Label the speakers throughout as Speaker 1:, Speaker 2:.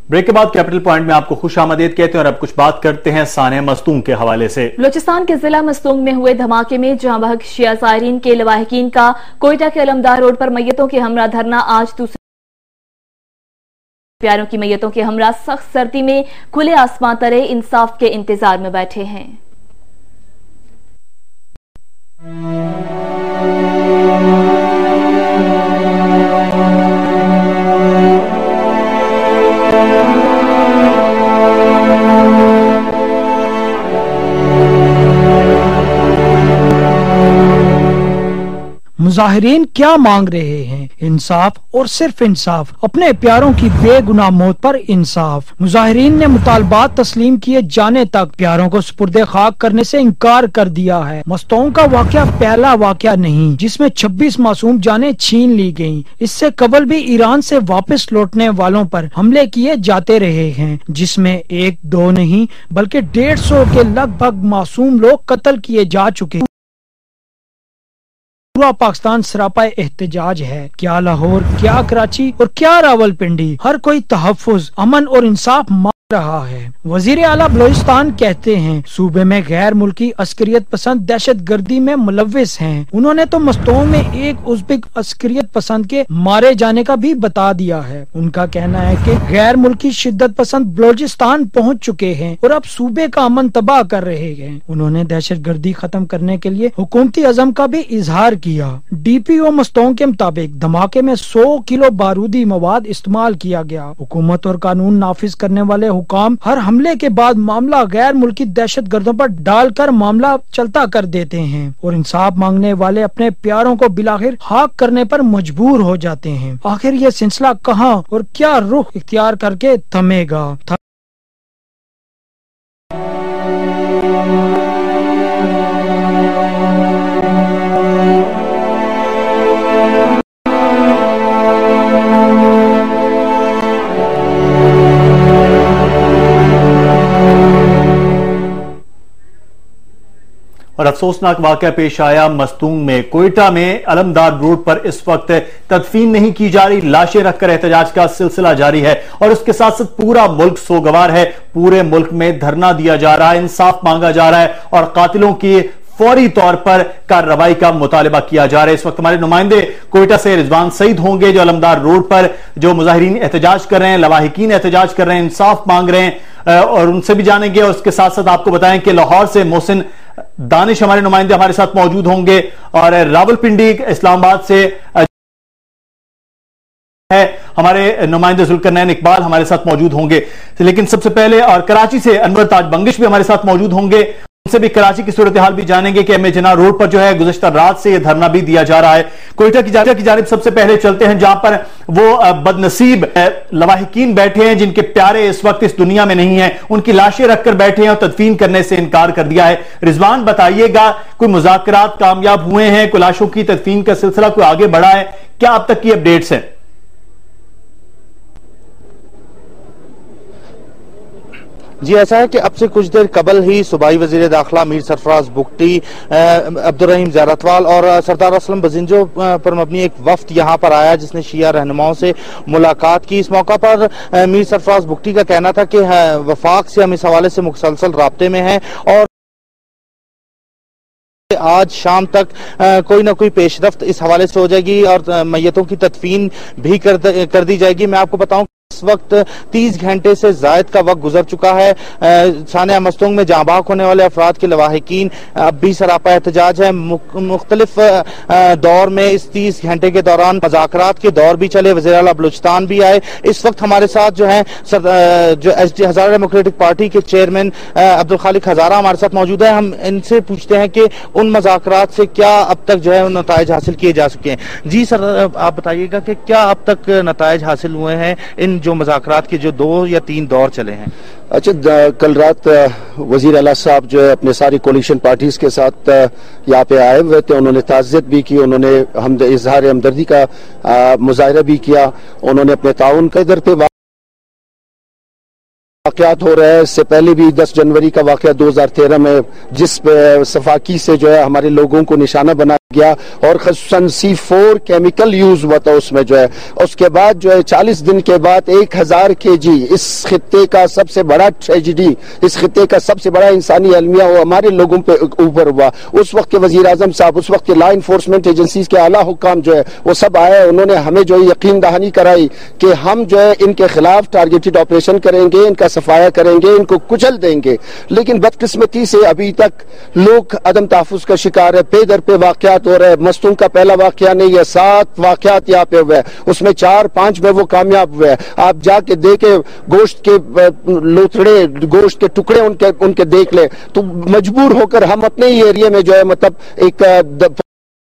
Speaker 1: Break के बाद capital point में आपको खुश आमदीद कहते हैं और अब कुछ बात करते हैं साने मस्तूंग के हवाले से।
Speaker 2: बलूचिस्तान के जिला मस्तूंग में हुए धमाके में जहां बहक शिया ज़ायरीन के लवाहिकीन का कोयटा के अलमदार रोड पर मैयतों के हमरा धरना आज दूसरे प्यारों की मैयतों के हमरा सख्त सर्दी में खुले आसमां तले इंसाफ के इंतजार में बैठे हैं।
Speaker 3: मुजाहिरीन क्या मांग रहे हैं? इंसाफ और सिर्फ इंसाफ, अपने प्यारों की बेगुनाह मौत पर इंसाफ। मुजाहिरीन ने मुतालबात तस्लीम किए जाने तक प्यारों को सुपुर्दे खाक करने से इनकार कर दिया है। मस्तूंग का वाकया पहला वाकया नहीं जिसमें 26 मासूम जानें छीन ली गयी। इससे कबल भी ईरान से वापस लौटने वालों पर हमले किए जाते रहे हैं, जिसमें एक दो नहीं बल्कि 150 के लगभग मासूम लोग कत्ल किए जा चुके। पूरा पाकिस्तान सरापा एहतजाज है। क्या लाहौर, क्या कराची और क्या रावलपिंडी, हर कोई तहफ्फुज, अमन और इंसाफ मांग रहा है। वजीर आला बलूचिस्तान कहते हैं सूबे में गैर मुल्की अस्करियत पसंद दहशत गर्दी में मुलव्विस हैं। उन्होंने तो मस्तूंग में एक उज़्बेक अस्करियत पसंद के मारे जाने का भी बता दिया है। उनका कहना है कि गैर मुल्की शिद्दत पसंद बलूचिस्तान पहुंच चुके हैं और अब सूबे का अमन तबाह कर रहे हैं। उन्होंने दहशत गर्दी खत्म करने के लिए हुकूमती अज़म का भी इजहार किया। DPO मस्तूंग के मुताबिक धमाके में 100 किलो बारूदी मवाद इस्तेमाल किया गया। हुकूमत और कानून नाफिज करने वाले हुकाम हर हमले के बाद मामला गैर मुल्की दहशत गर्दों पर डालकर मामला चलता कर देते हैं और इंसाफ मांगने वाले अपने प्यारों को बिलाखिर खाक करने पर मजबूर हो जाते हैं। आखिर ये सिलसिला कहां और क्या रुख इख्तियार करके थमेगा?
Speaker 1: और अफसोसनाक वाकया पेश आया मस्तूंग में। कोयटा में अलमदार रोड पर इस वक्त तदफीन नहीं की जा रही, लाशें रखकर एहतजाज का सिलसिला जारी है और उसके साथ साथ पूरा मुल्क सोगवार है। पूरे मुल्क में धरना दिया जा रहा है, इंसाफ मांगा जा रहा है और कातिलों की फौरी तौर पर कार्रवाई का मुतालिबा किया जा रहा है। इस वक्त हमारे नुमाइंदे कोयटा से रिजवान सईद होंगे जो अलमदार रोड पर जो मुजाहिरीन एहतजाज कर रहे हैं, लवाहिकीन एहतजाज कर रहे हैं, इंसाफ मांग रहे हैं और उनसे भी जानेंगे। और उसके साथ साथ आपको बताएं कि लाहौर से मोहसिन दानिश हमारे नुमाइंदे हमारे साथ मौजूद होंगे और रावलपिंडी इस्लामाबाद से है हमारे नुमाइंदे जुल्करनैन इकबाल हमारे साथ मौजूद होंगे। लेकिन सबसे पहले और कराची से अनवर ताज बंगिश भी हमारे साथ मौजूद होंगे, उनसे भी कराची की सूरत हाल भी जानेंगे कि एमए जिन्ना रोड पर जो है गुज़श्ता रात से यह धरना भी दिया जा रहा है। कोयटा की जानिब सबसे पहले चलते हैं जहां पर वो बदनसीब लवाहिकीन बैठे हैं जिनके प्यारे इस वक्त इस दुनिया में नहीं है, उनकी लाशें रखकर बैठे हैं और तदफीन करने से इनकार कर दिया है। रिजवान बताइएगा, कोई मुज़ाकरात कामयाब हुए हैं? कोई लाशों की तदफीन का सिलसिला कोई आगे बढ़ा है? क्या अब तक की अपडेट्स हैं?
Speaker 4: जी, ऐसा है कि अब से कुछ देर कबल ही सूबाई वजीर दाखिला मीर सरफराज बुगटी, अब्दुर्रहीम ज़ारतवाल और सरदार असलम बजिंजो पर मबनी एक वफ्द यहाँ पर आया जिसने शिया रहनुमाओं से मुलाकात की। इस मौका पर मीर सरफराज बुगटी का कहना था कि वफाक से हम इस हवाले से मुसलसल राब्ते में हैं और आज शाम तक कोई ना कोई पेशरफ्त इस हवाले से हो जाएगी और मैयतों की तदफीन भी कर दी जाएगी। मैं आपको बताऊं इस वक्त 30 घंटे से जायद का वक्त गुजर चुका है। सानिया मस्तूंग में जांबाक होने वाले अफराद के लवाहिकीन अब भी सरापा एहतजाज है। मुख्तलिफ दौर में इस 30 घंटे के दौरान मज़ाकरात के दौर भी चले, वज़ीर आला बलूचिस्तान भी आए। इस वक्त हमारे साथ जो है जो हज़ारा डेमोक्रेटिक पार्टी के चेयरमैन अब्दुल खालिक हज़ारा हमारे साथ मौजूद है। हम इनसे पूछते हैं कि उन मज़ाकरात से क्या अब तक जो है नताइज हासिल किए जा चुके हैं। जी सर, आप बताइएगा कि क्या अब तक नताइज हासिल हुए हैं इन जो मुज़ाकरात के जो 2 या 3 दौर चले हैं?
Speaker 5: अच्छा, कल रात वजीर आला साहब जो है अपने सारी कोलिशन पार्टीज के साथ यहाँ पे आए हुए थे। उन्होंने ताज़ियत भी की, उन्होंने इजहार हमदर्दी का मुजाहिरा भी किया, उन्होंने अपने ताउन का इधर पे वाक़यात हो रहे हैं। इससे पहले भी 10 जनवरी का वाक़या 2013 में जिस सफाकी से जो है हमारे लोगों को निशाना बना गया और खसूसन C4 केमिकल यूज हुआ था उसमें जो है। उसके बाद जो है 40 दिन के बाद 1000 kg इस खित्ते का सबसे बड़ा ट्रेजिडी, इस खित्ते का सबसे बड़ा इंसानी अलमिया वो हमारे लोगों पे ऊपर हुआ। उस वक्त के वजीर आजम साहब, उस वक्त के लॉ इन्फोर्समेंट एजेंसीज के आला हुक्काम जो है वो सब आए, उन्होंने हमें जो है यकीन दहानी कराई कि हम जो है इनके खिलाफ टारगेटेड ऑपरेशन करेंगे, इनका सफाया करेंगे, इनको कुचल देंगे। लेकिन बदकिस्मती से अभी तक लोग अदम तहफ़्फ़ुज़ का शिकार है, पे दर पे वाक़यात हो रहे हैं। मस्तूंग का पहला वाकया नहीं है, 7 वाकयात यहाँ पे हुए हैं, उसमें 4-5 में वो कामयाब हुए हैं। आप जाके देखे गोश्त के लोथड़े, गोश्त के टुकड़े उनके देख ले, तो मजबूर होकर हम अपने ही एरिया में जो है मतलब एक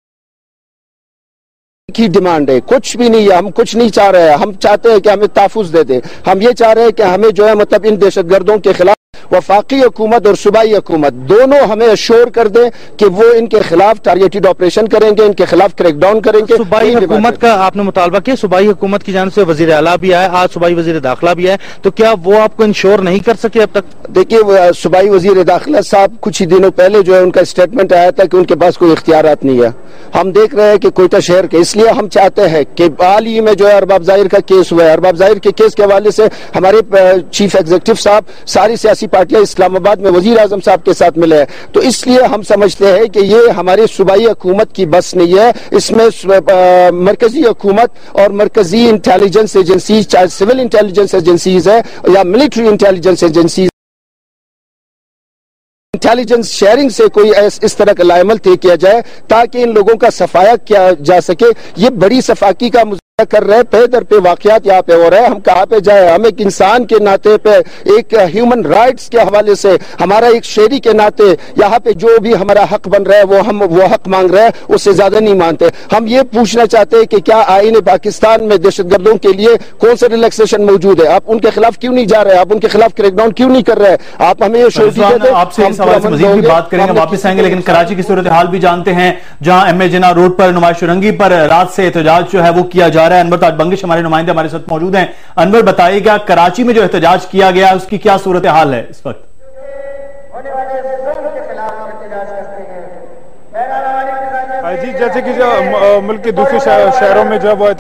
Speaker 5: की डिमांड है, कुछ भी नहीं है, हम कुछ नहीं चाह रहे हैं। हम चाहते हैं कि हमें तहफ़्फ़ुज़ दे दे। हम ये चाह रहे हैं कि हमें जो है मतलब इन दहशतगर्दों के खिलाफ वफाकी हुकूमत और सूबाई हुकूमत दोनों हमें अश्योर कर दें कि वो इनके खिलाफ टारगेटेड ऑपरेशन करेंगे, इनके खिलाफ क्रैकडाउन करेंगे।
Speaker 4: सूबाई हुकूमत का आपने मुतालबा किया, सूबाई हुकूमत की जानिब से वजीर आला भी आए, आज सूबाई वजीर दाखिला भी आए, तो क्या वो आपको इंश्योर नहीं कर सके अब तक?
Speaker 5: देखिए, सूबाई वजीर दाखिला साहब कुछ ही दिनों पहले जो है उनका स्टेटमेंट आया था कि उनके पास कोई इख्तियारात नहीं है। हम देख रहे हैं कि कोयटा शहर के, इसलिए हम चाहते हैं कि हाल ही में जो है अरबाब ज़ाहिर का केस हुआ है, अरबाब ज़ाहिर के केस के हवाले से हमारे चीफ एग्जीक्यूटिव साहब सारी सियासी पार्टियां इस्लामाबाद में वजीर आजम साहब के साथ मिले हैं। तो इसलिए हम समझते हैं कि ये हमारी सूबाई हुकूमत की बस नहीं है, इसमें मरकजी हुकूमत और मरकजी इंटेलिजेंस एजेंसीज, चाहे सिविल इंटेलिजेंस एजेंसीज है या military intelligence agencies, intelligence sharing से कोई इस तरह का लायमल तय किया जाए ताकि इन लोगों का सफाया किया जा सके। ये बड़ी सफाकी का कर रहे हैं, पे दर पे वाकयात यहाँ पे हो रहे हैं। हम कहाँ पे जाए? हम एक इंसान के नाते पे, एक ह्यूमन राइट्स के हवाले से, हमारा एक शहरी के नाते यहाँ पे जो भी हमारा हक बन रहा है वो हम वो हक मांग रहे हैं, उससे ज्यादा नहीं मानते। हम ये पूछना चाहते हैं कि क्या आईन पाकिस्तान में दहशतगर्दों के लिए कौन सा रिलैक्सेशन मौजूद है? आप उनके खिलाफ क्यों नहीं जा रहे? आप उनके खिलाफ क्रैकडाउन क्यों नहीं कर रहे? आप हमें ये शोर देते।
Speaker 1: आपसे इस हवाले से मजीद भी बात करेंगे, वापस आएंगे, लेकिन कराची की सूरत हाल भी जानते हैं, जहां एम ए जिन्ना रोड पर नुमाइश शुरंगी पर रात से एहतजाज जो है वो किया जा रहा है। अनवर ताज बंगिश हमारे नुमाइंदे हमारे साथ मौजूद हैं। अनवर, बताइएगा कराची में जो एहतजाज किया गया उसकी क्या सूरत हाल है इस वक्त?
Speaker 6: जी, जैसे कि जो मुल्क के दूसरे शहरों में जो वो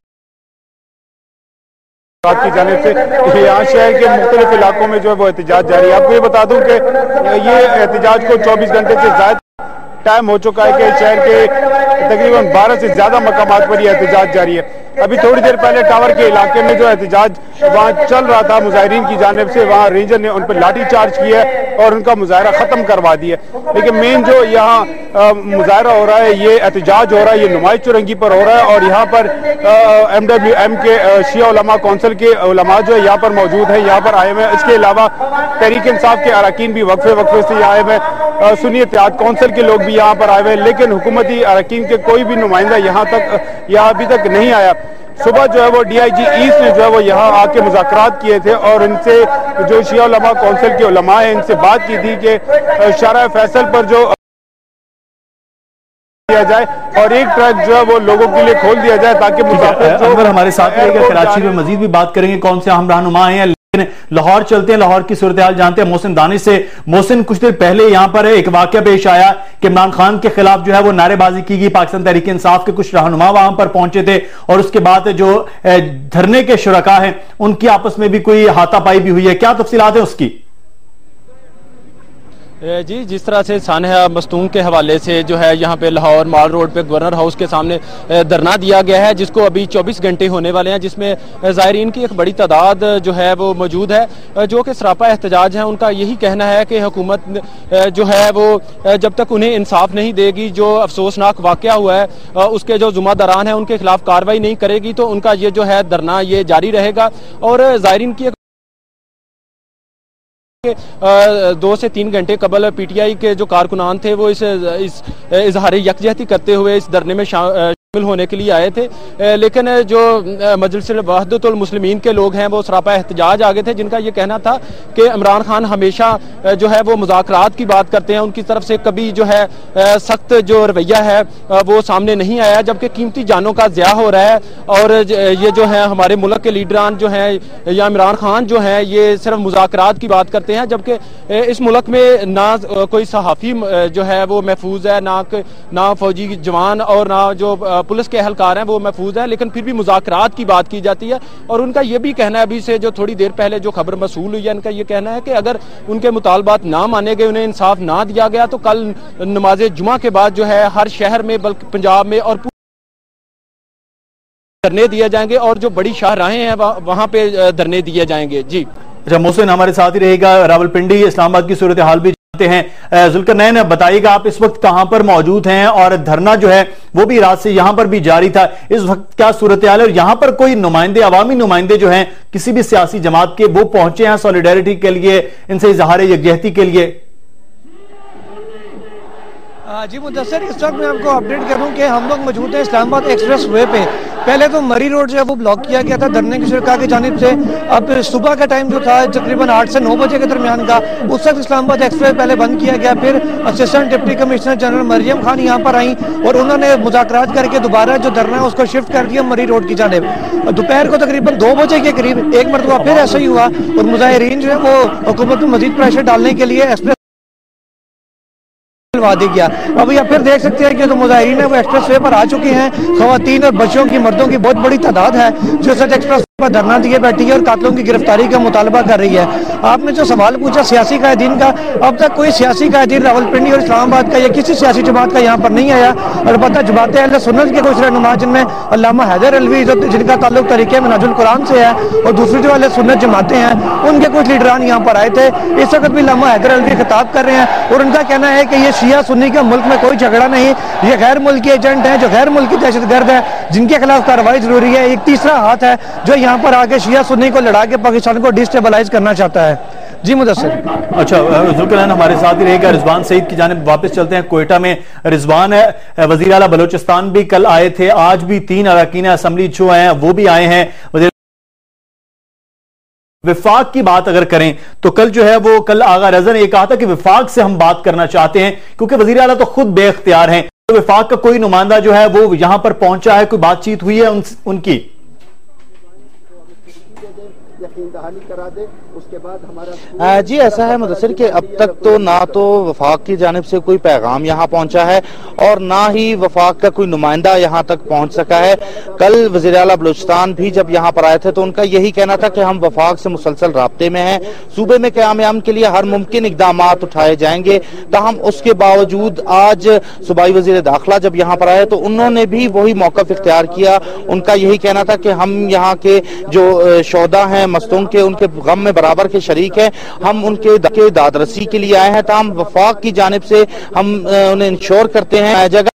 Speaker 6: की जानिब से यहाँ शहर के मुख्तलिफ इलाकों में जो है वो एहतजाज जारी है। आपको ये बता दूं कि ये एहतजाज को 24 घंटे से ज्यादा टाइम हो चुका है कि शहर के तकरीबन 12 से ज्यादा मकामात पर यह एहतजाज जारी है। अभी थोड़ी देर पहले टावर के इलाके में जो एहतजाज वहाँ चल रहा था मुजाहिरीन की जानिब से, वहाँ रेंजर ने उन पर लाठी चार्ज किया और उनका मुजाहरा खत्म करवा दिया। लेकिन मेन जो यहाँ मुजाहरा हो रहा है, ये एहतजाज हो रहा है, ये नुमाइश चुरंगी पर हो रहा है और यहाँ पर MWM के शिया उलमा कौंसिल के उलमा जो है यहाँ पर मौजूद है, यहाँ पर आए हुए हैं। इसके अलावा तहरीक इंसाफ के अरकान भी वक्फे से आए हुए हैं, सुन्नी इत्तेहाद कौंसिल के लोग भी यहाँ पर आए हुए हैं, लेकिन हुकूमती अरकान के कोई भी नुमाइंदा यहाँ अभी तक नहीं आया। सुबह जो है वो DIG ईस्ट ने जो है वो यहाँ आके मुज़ाकरात किए थे और इनसे जो शिया उलमा कौंसिल के उलमा है इनसे बात की थी कि शारा फैसल पर जो दिया जाए और एक ट्रक जो है वो लोगों के लिए खोल दिया जाए ताकि
Speaker 1: मुसाफिर हमारे साथ रहेगा। कराची में मजीद भी बात करेंगे कौन से अहम रहनुमा हैं, लाहौर चलते हैं, लाहौर की सूरत हाल जानते हैं मोहसिन दानिश से। मोहसिन, कुछ देर पहले यहां पर एक वाकया पेश आया कि इमरान खान के खिलाफ जो है वो नारेबाजी की गई, पाकिस्तान तहरीक इंसाफ के कुछ रहनुमा वहां पर पहुंचे थे और उसके बाद जो धरने के शुरका हैं उनकी आपस में भी कोई हाथापाई भी हुई है, क्या तफसीलात है उसकी?
Speaker 7: जी, जिस तरह से सानहा मस्तूंग के हवाले से जो है यहाँ पे लाहौर माल रोड पे गवर्नर हाउस के सामने धरना दिया गया है, जिसको अभी 24 घंटे होने वाले हैं, जिसमें ज़ायरीन की एक बड़ी तादाद जो है वो मौजूद है, जो कि सरापा एहतजाज है। उनका यही कहना है कि हुकूमत जो है वो जब तक उन्हें इंसाफ नहीं देगी, जो अफसोसनाक वाक़या हुआ है उसके जो जुम्मेदारान हैं उनके खिलाफ कार्रवाई नहीं करेगी, तो उनका ये जो है धरना ये जारी रहेगा। और ज़ायरीन की 2 से 3 घंटे कबल PTI के जो कारकुनान थे वो इस इजहार यकजहती करते हुए इस धरने में होने के लिए आए थे, लेकिन जो मजलिस वहदतुल मुस्लिमीन के लोग हैं वो सरापा एहतजाज आ गए थे, जिनका ये कहना था कि इमरान खान हमेशा जो है वो मुज़ाकरात की बात करते हैं, उनकी तरफ से कभी जो है सख्त जो रवैया है वो सामने नहीं आया, जबकि कीमती जानों का ज़िया हो रहा है। और ये जो है हमारे मुल्क के लीडरान जो हैं या इमरान खान जो है ये सिर्फ मुज़ाकरात की बात करते हैं, जबकि इस मुल्क में ना कोई सहाफ़ी जो है वो महफूज है, ना फौजी जवान और ना जो पुलिस के एहलकार हैं वो महफूज हैं, लेकिन फिर भी मुज़ाकरात की बात की जाती है। और उनका ये भी कहना है, अभी से जो थोड़ी देर पहले जो खबर मसूल हुई है, इनका ये कहना है कि अगर उनके मुतालबात ना माने गए, उन्हें इंसाफ ना दिया गया, तो कल नमाज जुमा के बाद जो है हर शहर में बल्कि पंजाब में और धरने दिए जाएंगे और जो बड़ी शाहराहें हैं वहां पे धरने दिए जाएंगे। जी
Speaker 1: अच्छा, मोहसिन हमारे साथ ही रहेगा। रावलपिंडी इस्लामाबाद की सूरत हाल भी जानते हैं। जुल्करनैन, बताइएगा आप इस वक्त कहां पर मौजूद हैं और धरना जो है वो भी रात से यहां पर भी जारी था, इस वक्त क्या सूरत हाल है और यहां पर कोई नुमाइंदे, अवामी नुमाइंदे जो हैं किसी भी सियासी जमात के, वो पहुंचे हैं सॉलिडेरिटी के लिए, इनसे इजहार यकजहती के लिए?
Speaker 3: जी मुदस्सिर, इस वक्त मैं आपको अपडेट करूं कि हम लोग मौजूद हैं इस्लामाबाद एक्सप्रेस वे पे। पहले तो मरी रोड जो है वो ब्लॉक किया गया था धरने की सरकार की जानिब से। अब सुबह का टाइम जो था तकरीबन 8 से 9 बजे के दरमियान का, उस वक्त इस्लामाबाद एक्सप्रेस पहले बंद किया गया। फिर assistant deputy commissioner general Mariam Khan यहाँ पर आई और उन्होंने मुज़ाकरात करके दोबारा जो धरना है उसको शिफ्ट कर दिया मरी रोड की जानिब। दोपहर को तकरीबन 2 बजे के करीब एक मरतबा फिर ऐसा ही हुआ और मुजाहिरीन जो है वो हुकूमत में मजीद प्रेशर डालने के लिए एक्सप्रेस दे गया। अभी आप फिर देख सकते हैं कि जो मुजाहिरीन है वो एक्सप्रेस वे पर आ चुके हैं। खवातीन और बच्चों की, मर्दों की बहुत बड़ी तादाद है जो सच एक्सप्रेस पर धरना दिए बैठी है और कातिलों की गिरफ्तारी का मुतालबा कर रही है। आपने जो सवाल पूछा सियासी कायदीन का, अब तक कोई सियासी कायदीन रावलपिंडी और इस्लामाबाद का या किसी सियासी जमात का यहाँ पर नहीं आया। अलबत्ता जमात अहले सुन्नत के कुछ रहनुमा जिनमें अल्लामा हैदर अलवी जिनका ताल्लुक तरीके मिनाजुल कुरान से है और दूसरी जो अहले सुन्नत जमातें हैं उनके कुछ लीडरान यहाँ पर आए थे। इस वक्त भी अल्लामा हैदर अलवी खिताब कर रहे हैं और उनका कहना है कि ये शिया सुन्नी का मुल्क में कोई झगड़ा नहीं, ये गैर मुल्की एजेंट हैं जो गैर मुल्की दहशतगर्द है, जिनके खिलाफ कार्रवाई जरूरी है। एक तीसरा हाथ है जो यहाँ पर आके शिया सुन्नी को लड़ा के पाकिस्तान को डिस्टेबलाइज करना चाहता है। जी मुदस्सिर। अच्छा, जुल्करनैन हमारे साथ ही रहेगा। रिजवान सईद की जानिब वापस चलते हैं। कोयटा में रिजवान है, वजीर आला बलोचिस्तान भी कल आए थे, आज भी 3 अरकान असम्बली जो हैं वो भी आए हैं। विफाक की बात अगर करें तो कल जो है वो कल आगा रज़ा ने कहा था कि विफाक से हम बात करना चाहते हैं क्योंकि वजीर आला तो खुद बेख्तियार हैं। तो विफाक का कोई नुमाइंदा जो है वो यहां पर पहुंचा है, कोई बातचीत हुई है उनकी?
Speaker 4: करा दे उसके बाद हमारा जी ऐसा है मुदस्सिर कि अब तक तो ना तो वफाक की जानिब से कोई पैगाम यहाँ पहुंचा है और ना ही वफाक का कोई नुमाइंदा यहाँ तक पहुंच सका है। कल वज़ीर आला बलूचिस्तान भी जब यहाँ पर आए थे तो उनका यही कहना था कि हम वफाक से मुसलसल राब्ते में हैं, सूबे में क़याम के लिए हर मुमकिन इक़दाम उठाए जाएंगे। ताहम उसके बावजूद आज सूबाई वज़ीर दाखिला जब यहाँ पर आए तो उन्होंने भी वही मौक़िफ़ इख्तियार किया। उनका यही कहना था कि हम यहाँ के जो शोहदा हैं मस्तूम के, उनके गम में बराबर के शरीक हैं, हम उनके दादरसी के लिए आए हैं। ताहम वफाक की जानिब से हम उन्हें इंश्योर करते हैं जगह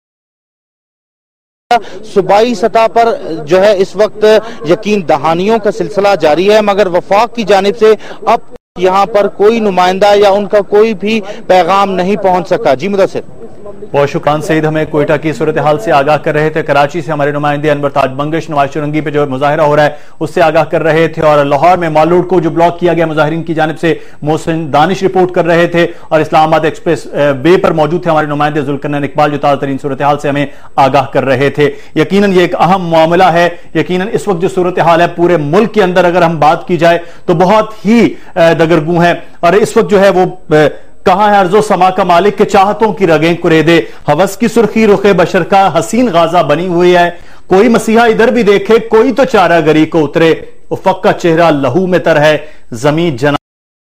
Speaker 4: सूबाई सतह पर जो है इस वक्त यकीन दहानियों का सिलसिला जारी है, मगर वफाक की जानिब से अब यहाँ पर कोई नुमाइंदा या उनका कोई भी पैगाम नहीं पहुंच सका। जी मुदस्सिर।
Speaker 1: बहुत शुक्रान सईद, हमें कोयटा की सूरत हाल से आगाह कर रहे थे। कराची से हमारे नुमाइंदे अनवर ताज बंगश नवाज शुरंगी पे जो मुजाहिरा हो रहा है उससे आगाह कर रहे थे, और लाहौर में माल रोड को जो ब्लॉक किया गया मुजाहिरीन की जानिब से मोहसिन दानिश रिपोर्ट कर रहे थे, और इस्लामाबाद एक्सप्रेस वे पर मौजूद थे हमारे नुमाइंदे जुल्करनैन इकबाल जो ताज़ा तरीन सूरत हाल से हमें आगाह कर रहे थे। यकीनन ये एक अहम मामला है। यकीनन इस वक्त जो सूरत हाल है पूरे मुल्क के अंदर अगर हम बात की जाए तो बहुत ही दगरगू है, और इस वक्त जो है वो कहां है अर्जो समा का मालिक के चाहतों की रगें कुरेदे, हवस की सुर्खी रुखे बशर का हसीन गाजा बनी हुई है। कोई मसीहा इधर भी देखे कोई तो चारा गरी को उतरे, उफक का चेहरा लहू में तर है, जमीन जना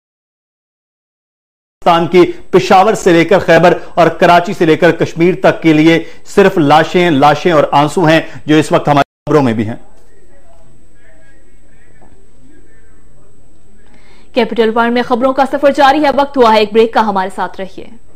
Speaker 1: की पेशावर से लेकर खैबर और कराची से लेकर कश्मीर तक के लिए सिर्फ लाशें लाशें और आंसू हैं जो इस वक्त हमारी खबरों में भी हैं।
Speaker 2: कैपिटल पॉइंट में खबरों का सफर जारी है, वक्त हुआ है एक ब्रेक का, हमारे साथ रहिए।